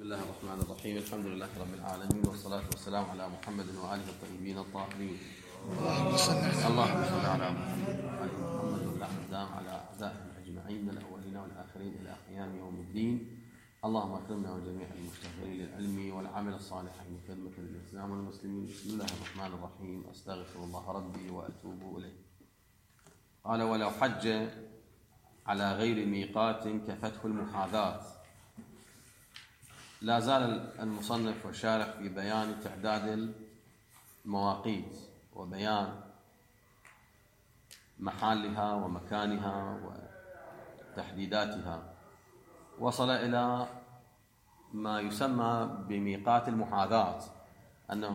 الله الرحمن الرحيم. الحمد لله رب العالمين، والصلاة والسلام على محمد وآله الطيبين الطاهرين. اللهم صل على محمد وآل محمد والأعزام على أعزائهم أجمعين من الأولين والآخرين إلى قيام يوم الدين. اللهم أكرمنا وجميع المشتغلين للعلم والعمل الصالح من خدمة الإسلام والمسلمين. بسم الله الرحمن الرحيم. أستغفر الله ربي وأتوب إليه. قال: ولو حج على غير ميقات كفته المحاذاة. لا زال المصنف والشارح في بيان تعداد المواقيت وبيان محلها ومكانها وتحديداتها. وصل إلى ما يسمى بميقات المحاذاة، أنه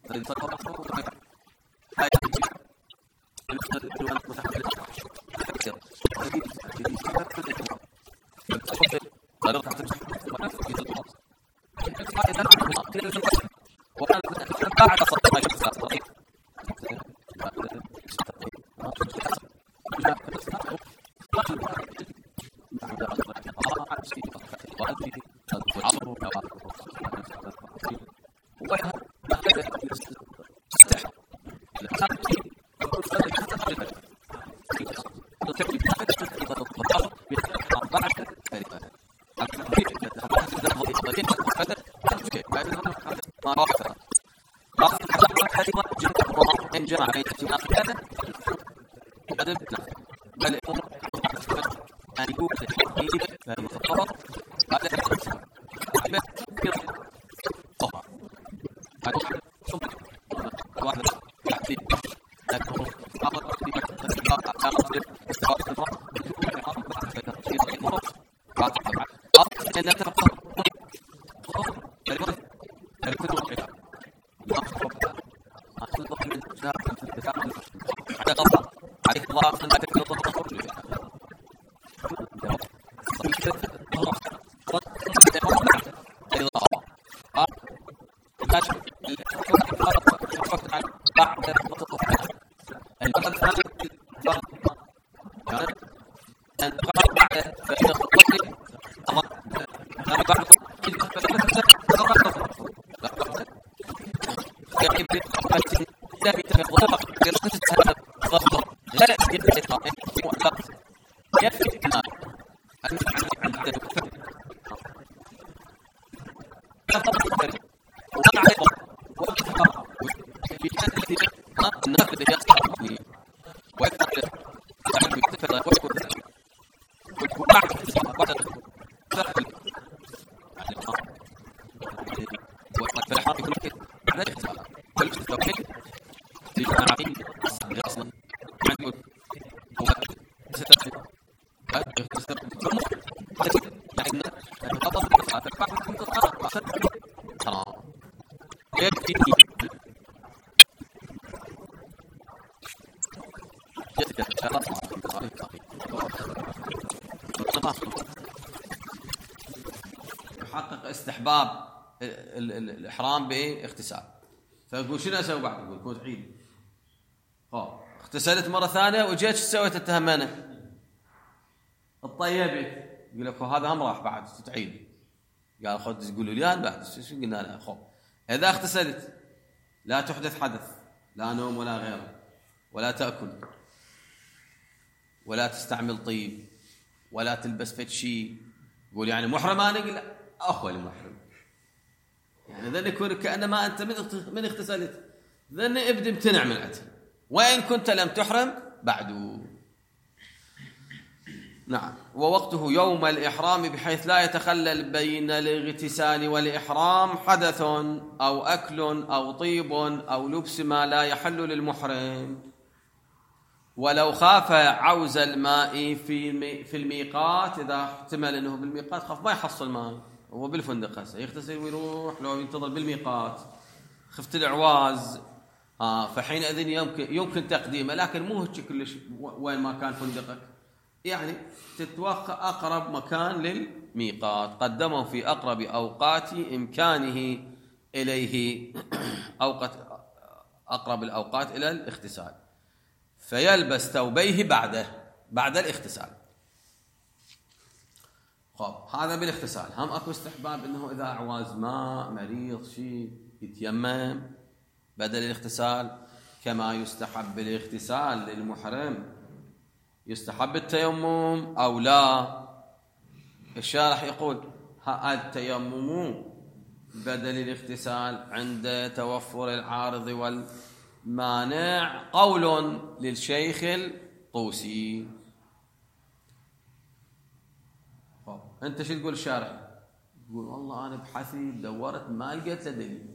يحقق استحباب الإحرام باغتسال. فأقول شنو أسوي بعد؟ أقول كنت عيد اغتسلت مرة ثانية وجيت شو سويت؟ التهمنة الطيبت، يقول لك هذا هم راح بعد تعيد. قال خذ تقولوا لي بعد شو قلنا له؟ خذ إذا اغتسلت لا تحدث حدث، لا نوم ولا غيره، ولا تأكل ولا تستعمل طيب ولا تلبس فد شيء. يقول يعني محرم؟ أنا أقول لا أخوة المحرم، يعني ذن يكون كأنما أنت من اغتسلت، ذن ابدي امتنع من الأكل، وإن كنت لم تحرم بعد. نعم. ووقته يوم الإحرام بحيث لا يتخلل بين الاغتسال والإحرام حدث أو أكل أو طيب أو لبس ما لا يحل للمحرم. ولو خاف عوز الماء في الميقات، إذا احتمل أنه بالميقات خاف ما يحصل ماء، هو بالفندق هسه يغتسل ويروح، لو ينتظر بالميقات خفت العواز فحينئذ يمكن تقديمه، لكن مو هيك كلش وين ما كان فندقك، يعني تتوقع أقرب مكان للميقات، قدمه في أقرب أوقات إمكانه إليه، أقرب الأوقات إلى الاغتسال، فيلبس ثوبيه بعد الاغتسال. هذا بالاغتسال. هم أكو استحباب أنه إذا أعواز ماء مريض شيء يتيمم بدل الاغتسال، كما يستحب بالاغتسال للمحرم. يستحب التيمم أو لا؟ الشارح يقول التيمم بدل الاغتسال عند توفر العارض والمانع، قول للشيخ الطوسي. أنت شو تقول الشارح؟ تقول والله أنا بحثي دورت ما لقيت له دليل.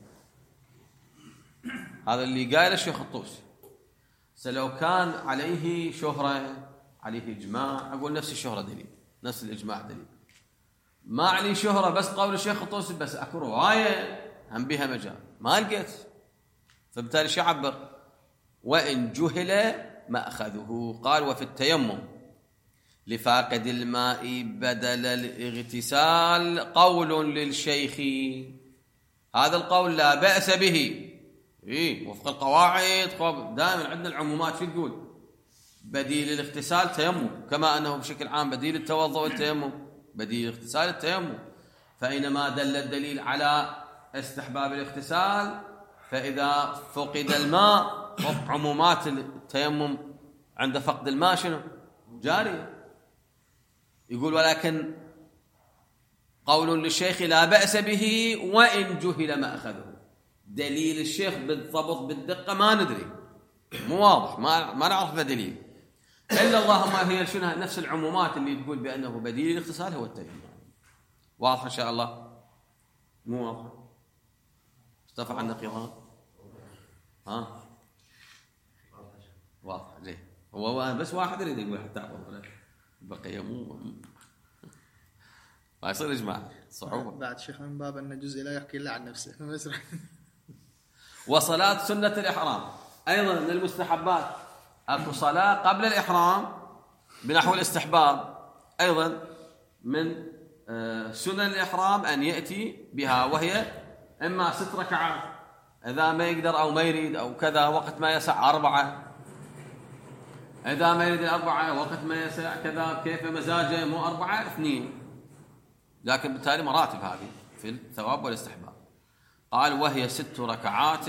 هذا اللي قايل الشيخ الطوسي. لو كان عليه شهرة، عليه إجماع، أقول نفس الشهرة دليل، نفس الإجماع دليل. ما عليه شهرة بس قول الشيخ الطوسي بس، أكو رواية هم بها مجال ما لقيت. فبالتالي شو يعبر؟ وإن جهل مأخذه. قال وفي التيمم لفاقد الماء بدل الاغتسال قول للشيخ. هذا القول لا بأس به، وفق القواعد. دائما عندنا العمومات شو تقول؟ بديل الاغتسال تيمم، كما أنه بشكل عام بديل التوضؤ والتيمم بديل الاغتسال التيمم. فإنما دل الدليل على استحباب الاغتسال، فإذا فقد الماء عمومات التيمم عند فقد الماء شنو؟ جارية. يقول ولكن قول للشيخ لا بأس به وإن جهل مأخذه. دليل الشيخ بالضبط بالدقة ما ندري، مو واضح، ما نعرف دليل، إلا اللهم هي شنو نفس العمومات اللي تقول بأنه بديل الاغتسال هو التيمم. واضح إن شاء الله؟ مو واضح؟ ارتفع النقيضان؟ ها؟ واضح ليه؟ هو بس واحد يريد يقول حتى أعرف بقية مو ما يصير إجماع، صعوبة. بعد شيخ من باب أن الجزء لا يحكي إلا عن نفسه. وصلاة سنة الإحرام أيضا من المستحبات. أكو صلاة قبل الإحرام بنحو الاستحباب، أيضا من سنن الإحرام أن يأتي بها، وهي إما 6 ركعات إذا ما يقدر أو ما يريد أو كذا، وقت ما يسع 4 إذا ما يريد 4 وقت ما يسع كذا كيف مزاجه، مو 4 2، لكن بالتالي مراتب هذه في الثواب والاستحباب. قال وهي 6 ركعات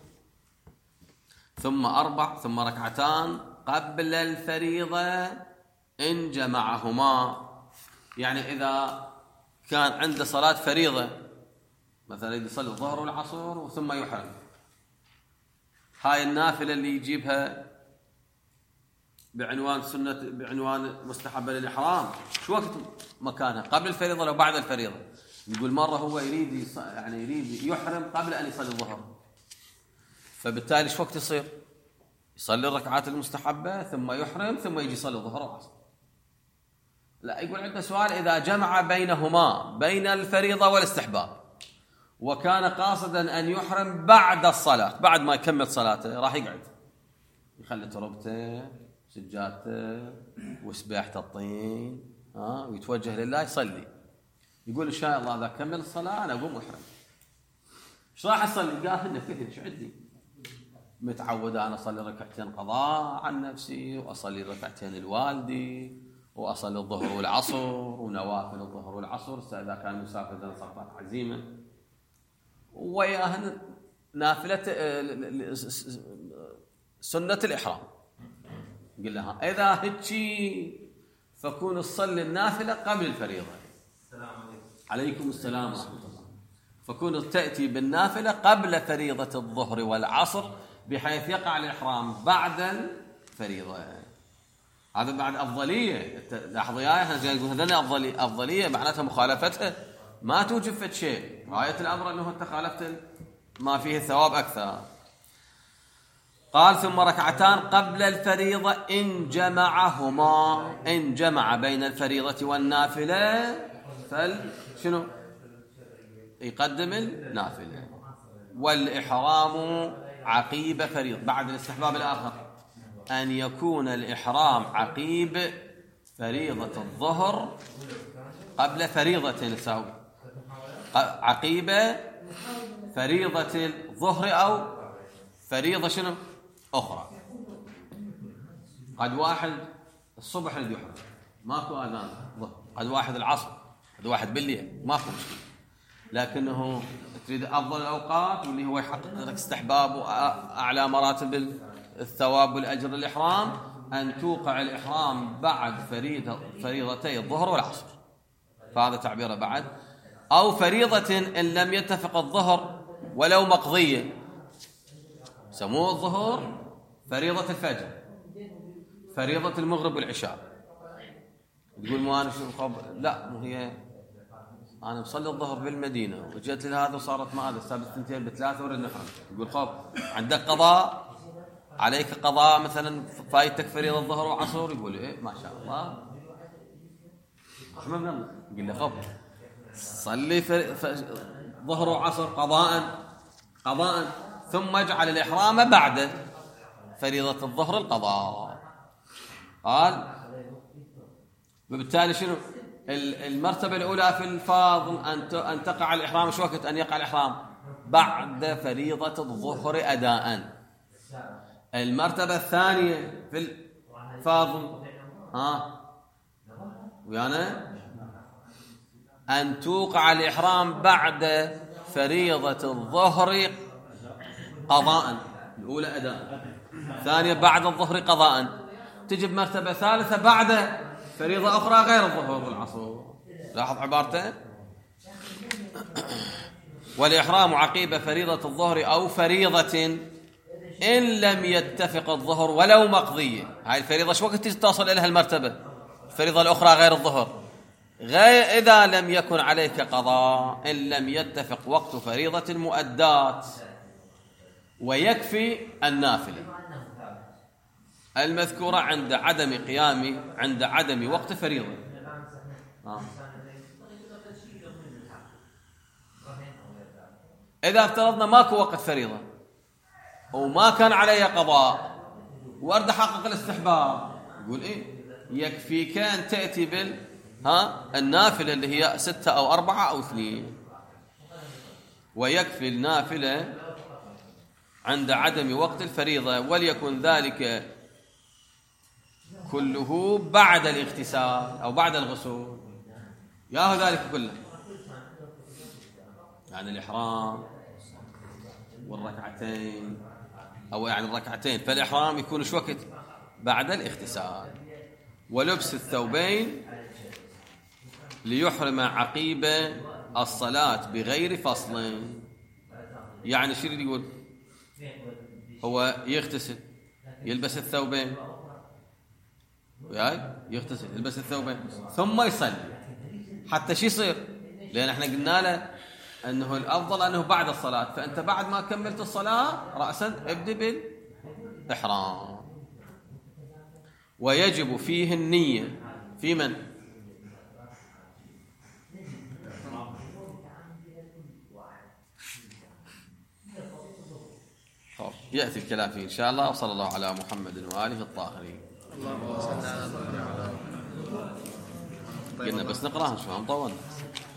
ثم 4 ثم 2 ركعتان قبل الفريضة إن جمعهما. يعني إذا كان عنده صلاة فريضة مثلا يصلي الظهر والعصر ثم يحرم، هاي النافلة اللي يجيبها بعنوان سنة بعنوان مستحبة للإحرام، شو وقت مكانها؟ قبل الفريضة لو بعد الفريضة؟ يقول مرة هو يريد يحرم قبل أن يصلي الظهر، فبالتالي شو وقت يصير؟ يصلي الركعات المستحبة ثم يحرم ثم يجي يصلي الظهر والعصر. لا، يقول عندنا سؤال إذا جمع بينهما بين الفريضة والاستحباب وكان قاصدا أن يحرم بعد الصلاة، بعد ما يكمل صلاته راح يقعد يخلي تربته سجادته وسباحة الطين ويتوجه لله يصلي. يقول إن شاء الله إذا كمل الصلاة أنا أقوم أحرم. إيش راح أصلي؟ قال إنه كثير شو عندي متعود أنا أصلي 2 ركعتين قضاء عن نفسي، وأصلي 2 ركعتين الوالدي، وأصلي الظهر والعصر ونوافل الظهر والعصر إذا كان مسافر إذا صارت عزيمة، وياهن نافلة سنة الإحرام. قل لها إذا هتشي فكون تصلي النافلة قبل الفريضة. عليكم السلام ورحمة الله. فكون تأتي بالنافلة قبل فريضة الظهر والعصر بحيث يقع الإحرام بعد الفريضة. هذا بعد أفضلية. لاحظوا يا هذا أفضلية معناتها مخالفتها ما توجب فد شيء. غاية الأمر أنه أنت خالفت ما فيه الثواب أكثر. قال ثم 2 ركعتان قبل الفريضة إن جمعهما، إن جمع بين الفريضة والنافلة شنو؟ يقدم النافلة. والإحرام عقيب فريضة بعد الاستحباب الآخر أن يكون الإحرام عقيب فريضة الظهر قبل فريضة نساء، عقيب فريضة الظهر أو فريضة شنو أخرى. قد واحد الصبح اللي يحرم ماكو آذان ظهر، قد واحد العصر، قد واحد بالليل، ماكو مشكلة، لكنه تريد أفضل الأوقات واللي هو يحقق لك استحباب وأعلى مراتب الثواب والأجر الإحرام أن توقع الإحرام بعد فريضتي الظهر والعصر، فهذا تعبيره بعد. أو فريضة إن لم يتفق الظهر ولو مقضية، سموه الظهر فريضة الفجر، فريضة المغرب والعشاء. تقول مو أنا لا، مو هي أنا بصلي الظهر بالمدينة وجيت لهذا وصارت ما هذا سابت 2 ب3 ورد نحرم. يقول خب عندك قضاء، عليك قضاء مثلا فايتك فريضة الظهر وعصر. يقول إيه ما شاء الله يقول له خب صلي ظهر وعصر قضاء ثم اجعل الإحرام بعد فريضة الظهر القضاء. قال وبالتالي شنو المرتبة الأولى في الفاضل أن تقع الإحرام شو وقت أن يقع الإحرام؟ بعد فريضة الظهر أداء. المرتبة الثانية في الفاضل ويانا أن توقع الإحرام بعد فريضة الظهر قضاء. الأولى أداء، الثانية بعد الظهر قضاء. تجب مرتبة ثالثة بعد فريضة أخرى غير الظهر والعصر. لاحظ عبارته. والإحرام عقيب فريضة الظهر أو فريضة إن لم يتفق الظهر ولو مقضية. هاي الفريضة شو وقت تصل إليها المرتبة؟ الفريضة الأخرى غير الظهر. إذا لم يكن عليك قضاء إن لم يتفق وقت فريضة مؤدات. ويكفي النافلة المذكورة عند عدم وقت فريضة. إذا افترضنا ماكو وقت فريضة وما كان علي قضاء وأرد أحقق الاستحباب، يقول يكفيك أن تأتي النافلة اللي هي 6 أو 4 أو 2. ويكفي النافلة عند عدم وقت الفريضة، وليكن ذلك كله بعد الاغتسال أو بعد الغسل. ياهو ذلك كله، يعني الإحرام والركعتين أو يعني الركعتين. فالإحرام يكون شو وقت؟ بعد الاغتسال. ولبس الثوبين ليحرم عقيب الصلاة بغير فصل. يعني شو اللي يقول؟ هو يغتسل يلبس الثوبين، يغتسل يلبس الثوبين ثم يصلي حتى شو يصير؟ لأن احنا قلنا له أنه الأفضل أنه بعد الصلاة. فأنت بعد ما كملت الصلاة رأسا ابدأ بالإحرام. ويجب فيه النية في من؟ يأتي الكلام فيه إن شاء الله. وصلى الله على محمد وآله الطاهرين. اللهم صل على محمد. قلنا بس نقراها شو هم طولنا.